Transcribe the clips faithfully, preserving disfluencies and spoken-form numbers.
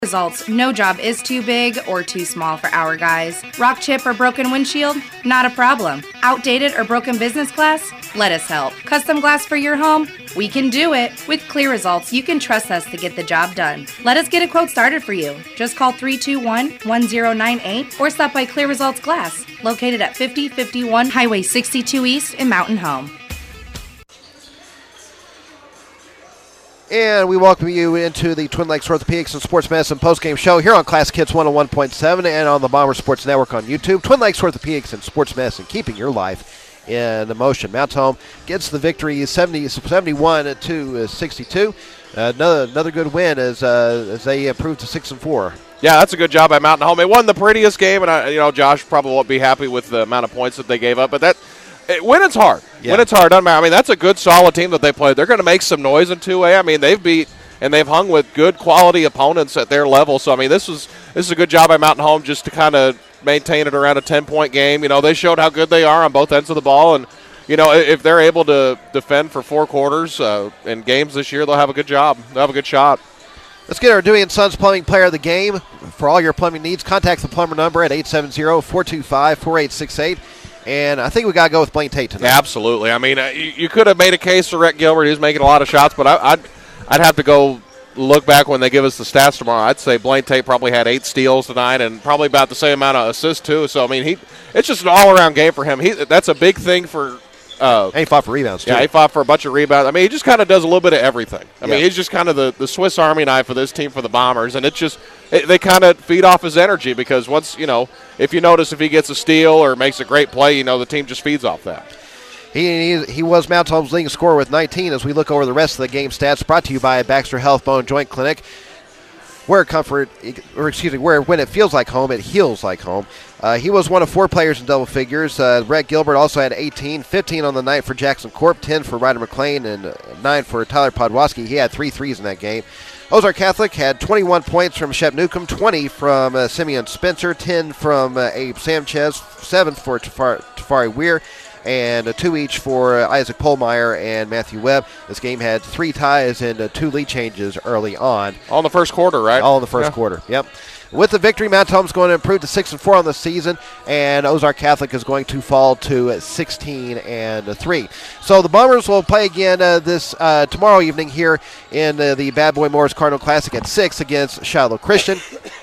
Results, no job is too big or too small for our guys. Rock chip or broken windshield? Not a problem. Outdated or broken business glass? Let us help. Custom glass for your home? We can do it. With Clear Results, you can trust us to get the job done. Let us get a quote started for you. Just call three two one, one zero nine eight or stop by Clear Results Glass, located at fifty fifty-one Highway sixty-two East in Mountain Home. And we welcome you into the Twin Lakes Orthopedics and Sports Medicine postgame show here on Classic Hits one oh one point seven and on the Bomber Sports Network on YouTube. Twin Lakes Orthopedics and Sports Medicine, keeping your life in motion. Mount Home gets the victory seventy, seventy-one to sixty-two. Uh, another another good win as uh, as they improved to six and four. Yeah, that's a good job by Mountain Home. They won the prettiest game, and I, you know, Josh probably won't be happy with the amount of points that they gave up, but that. It, winning's hard. Yeah. Winning's hard. Doesn't matter. I mean, that's a good, solid team that they played. They're going to make some noise in two A. I mean, they've beat and they've hung with good quality opponents at their level. So, I mean, this was this is a good job by Mountain Home just to kind of maintain it around a ten-point game. You know, they showed how good they are on both ends of the ball. And, you know, if they're able to defend for four quarters uh, in games this year, they'll have a good job. They'll have a good shot. Let's get our Dewey and Sons Plumbing Player of the Game. For all your plumbing needs, contact the plumber number at eight seven zero, four two five, four eight six eight. And I think we got to go with Blaine Tate tonight. Yeah, absolutely. I mean, uh, you, you could have made a case for Rhett Gilbert. He was making a lot of shots, but I, I'd I'd have to go look back when they give us the stats tomorrow. I'd say Blaine Tate probably had eight steals tonight and probably about the same amount of assists too. So I mean, he it's just an all-around game for him. He that's a big thing for. Uh, and he fought for rebounds, too. Yeah, he fought for a bunch of rebounds. I mean, he just kind of does a little bit of everything. I yeah. mean, he's just kind of the, the Swiss Army knife for this team for the Bombers, and it's just it, they kind of feed off his energy because once, you know, if you notice if he gets a steal or makes a great play, you know, the team just feeds off that. He, he he was Mount Home's leading scorer with nineteen. As we look over the rest of the game stats, brought to you by Baxter Health Bone Joint Clinic. Where comfort, or excuse me, where when it feels like home, it heals like home. Uh, he was one of four players in double figures. Uh, Rhett Gilbert also had eighteen, fifteen on the night for Jackson Corp, ten for Ryder McLean, and uh, nine for Tyler Podwaski. He had three threes in that game. Ozark Catholic had twenty-one points from Shep Newcomb, twenty from uh, Simeon Spencer, ten from uh, Abe Sanchez, seven for Tafari, Tafari Weir, and uh, two each for uh, Isaac Polmeyer and Matthew Webb. This game had three ties and uh, two lead changes early on. All in the first quarter, right? All in the first yeah. quarter, yep. With the victory, Mount Home's going to improve to six and four on the season, and Ozark Catholic is going to fall to sixteen and three. So the Bombers will play again uh, this uh, tomorrow evening here in uh, the Bad Boy Morris Cardinal Classic at six against Shiloh Christian.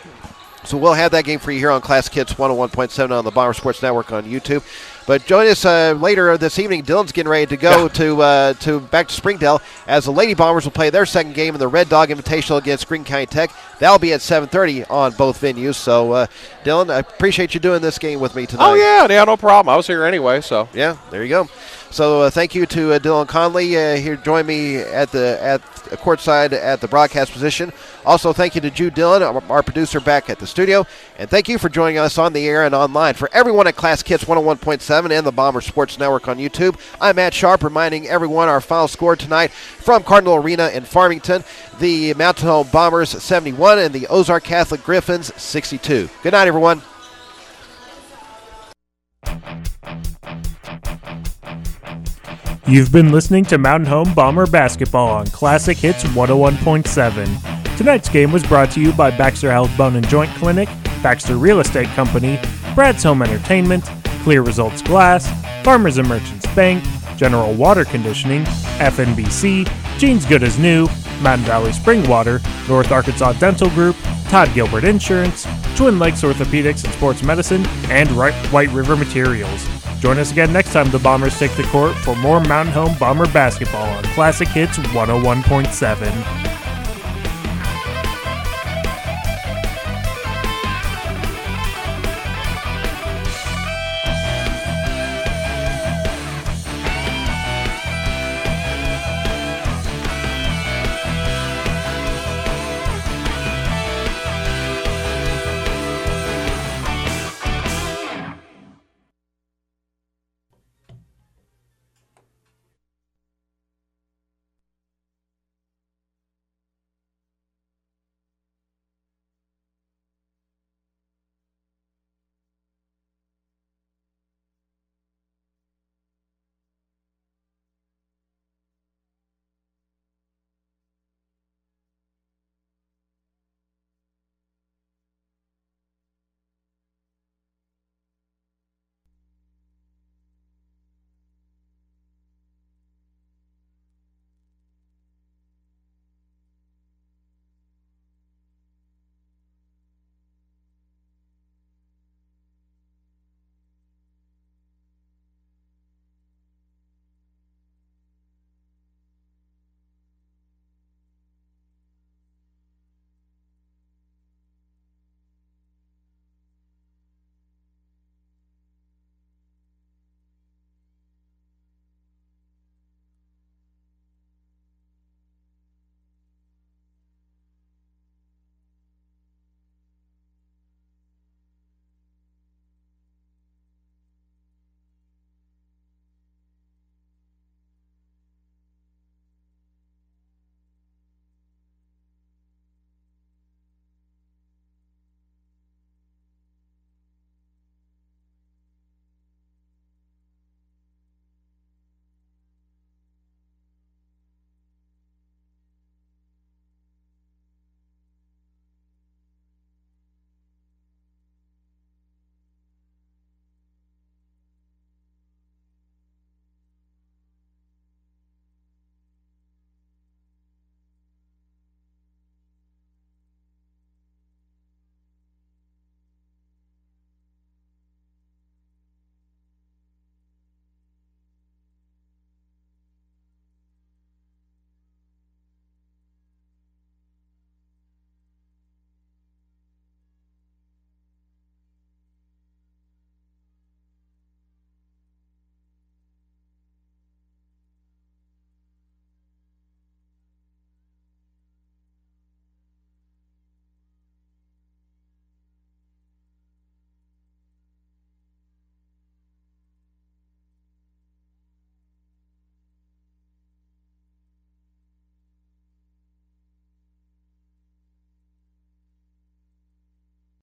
So we'll have that game for you here on Classic Hits one oh one point seven on the Bomber Sports Network on YouTube. But join us uh, later this evening. Dylan's getting ready to go yeah. to uh, to back to Springdale as the Lady Bombers will play their second game in the Red Dog Invitational against Greene County Tech. That'll be at seven thirty on both venues. So, uh, Dylan, I appreciate you doing this game with me tonight. Oh, yeah, yeah, no problem. I was here anyway, so. Yeah, there you go. So uh, thank you to uh, Dylan Conley uh, here join me at the at uh, courtside at the broadcast position. Also, thank you to Jude Dillon, our, our producer back at the studio. And thank you for joining us on the air and online. For everyone at Classic Hits one oh one point seven and the Bomber Sports Network on YouTube, I'm Matt Sharp reminding everyone our final score tonight from Cardinal Arena in Farmington. The Mountain Home Bombers seventy-one and the Ozark Catholic Griffins sixty-two. Good night, everyone. You've been listening to Mountain Home Bomber Basketball on Classic Hits one oh one point seven. Tonight's game was brought to you by Baxter Health Bone and Joint Clinic, Baxter Real Estate Company, Brad's Home Entertainment, Clear Results Glass, Farmers and Merchants Bank, General Water Conditioning, F N B C, Jeans Good as New, Mountain Valley Spring Water, North Arkansas Dental Group, Todd Gilbert Insurance, Twin Lakes Orthopedics and Sports Medicine, and White River Materials. Join us again next time the Bombers take the court for more Mountain Home Bomber basketball on Classic Hits one oh one point seven.